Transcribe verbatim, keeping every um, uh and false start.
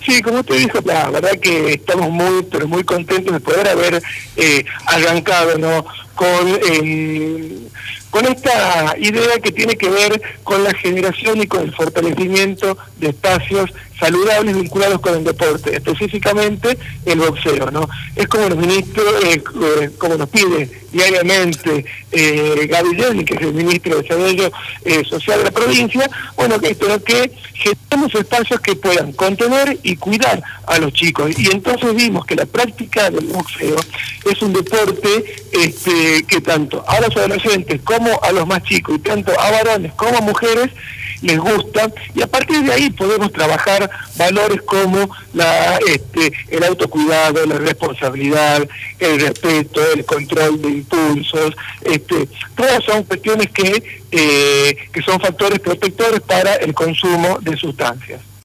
Sí, como te dijo, la verdad que estamos muy, pero muy contentos de poder haber eh, arrancado, ¿no? Con, eh, con esta idea que tiene que ver con la generación y con el fortalecimiento de espacios saludables vinculados con el deporte, específicamente el boxeo, ¿no? Es como nos ministro, eh, como nos pide diariamente eh, Gaby Gelli, que es el ministro de Desarrollo eh, Social de la provincia, bueno, que esto, que generemos espacios que puedan contener y cuidar a los chicos. Y entonces vimos que la práctica del boxeo es un deporte este, que tanto a los adolescentes como a los más chicos, y tanto a varones como a mujeres, les gusta, y a partir de ahí podemos trabajar valores como la este el autocuidado, la responsabilidad, el respeto, el control de impulsos, este todas son cuestiones que, eh, que son factores protectores para el consumo de sustancias.